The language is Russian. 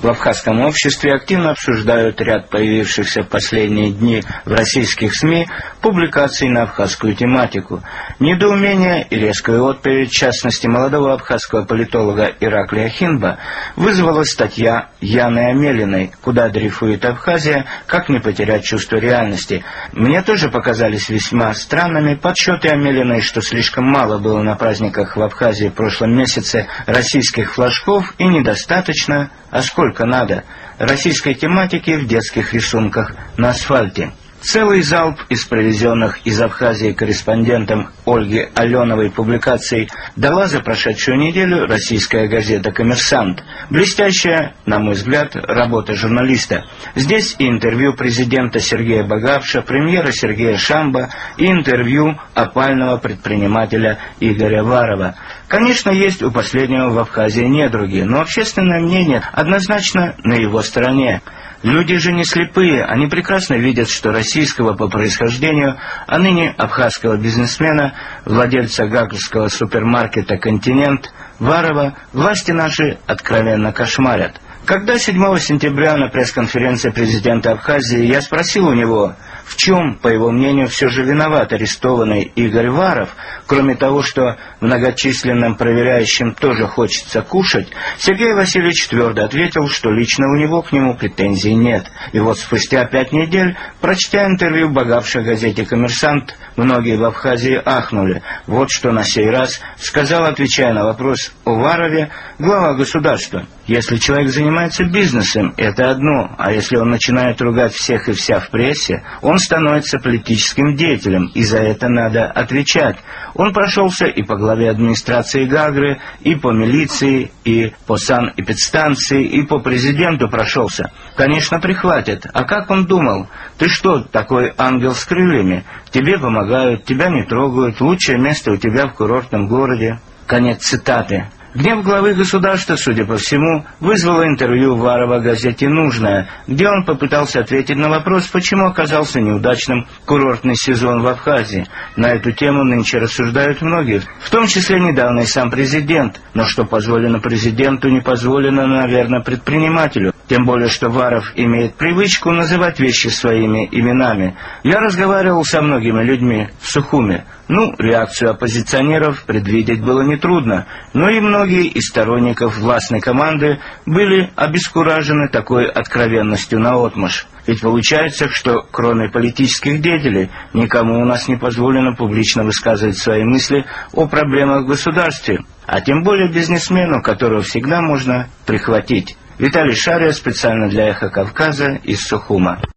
В абхазском обществе активно обсуждают ряд появившихся в последние дни в российских СМИ публикаций на абхазскую тематику. Недоумение и резкую отповедь, в частности, молодого абхазского политолога Ираклия Хинба, вызвала статья Яны Амелиной «Куда дрейфует Абхазия? Как не потерять чувство реальности?». Мне тоже показались весьма странными подсчеты Амелиной, что слишком мало было на праздниках в Абхазии в прошлом месяце российских флажков и недостаточно, а сколько надо, российской тематики в детских рисунках на асфальте. Целый залп из привезенных из Абхазии корреспондентом Ольги Аленовой публикаций дала за прошедшую неделю российская газета «Коммерсант». Блестящая, на мой взгляд, работа журналиста. Здесь и интервью президента Сергея Багапша, премьера Сергея Шамба, и интервью опального предпринимателя Игоря Варова. Конечно, есть у последнего в Абхазии недруги, но общественное мнение однозначно на его стороне. Люди же не слепые, они прекрасно видят, что российского по происхождению, а ныне абхазского бизнесмена, владельца гаагского супермаркета «Континент» Варова, власти наши откровенно кошмарят. Когда 7 сентября на пресс-конференции президента Абхазии я спросил у него, в чем, по его мнению, все же виноват арестованный Игорь Варов, кроме того, что многочисленным проверяющим тоже хочется кушать, Сергей Васильевич твердо ответил, что лично у него к нему претензий нет. И вот спустя 5 недель, прочтя интервью Багапша в газете «Коммерсант», многие в Абхазии ахнули. Вот что на сей раз сказал, отвечая на вопрос о Варове, глава государства. Если человек занимается бизнесом, это одно, а если он начинает ругать всех и вся в прессе, он становится политическим деятелем, и за это надо отвечать. Он прошелся и по главе администрации Гагры, и по милиции, и по санэпидстанции, и по президенту прошелся. Конечно, прихватят. А как он думал? Ты что, такой ангел с крыльями? Тебе помогают, тебя не трогают, лучшее место у тебя в курортном городе. Конец цитаты. Гнев главы государства, судя по всему, вызвало интервью Варова в газете «Нужное», где он попытался ответить на вопрос, почему оказался неудачным курортный сезон в Абхазии. На эту тему нынче рассуждают многие, в том числе недавно и сам президент. Но что позволено президенту, не позволено, наверное, предпринимателю. Тем более, что Варов имеет привычку называть вещи своими именами. Я разговаривал со многими людьми в Сухуме. Реакцию оппозиционеров предвидеть было нетрудно, но и многие из сторонников властной команды были обескуражены такой откровенностью наотмашь. Ведь получается, что кроме политических деятелей никому у нас не позволено публично высказывать свои мысли о проблемах в государстве, а тем более бизнесмену, которого всегда можно прихватить. Виталий Шария, специально для «Эхо Кавказа» из Сухума.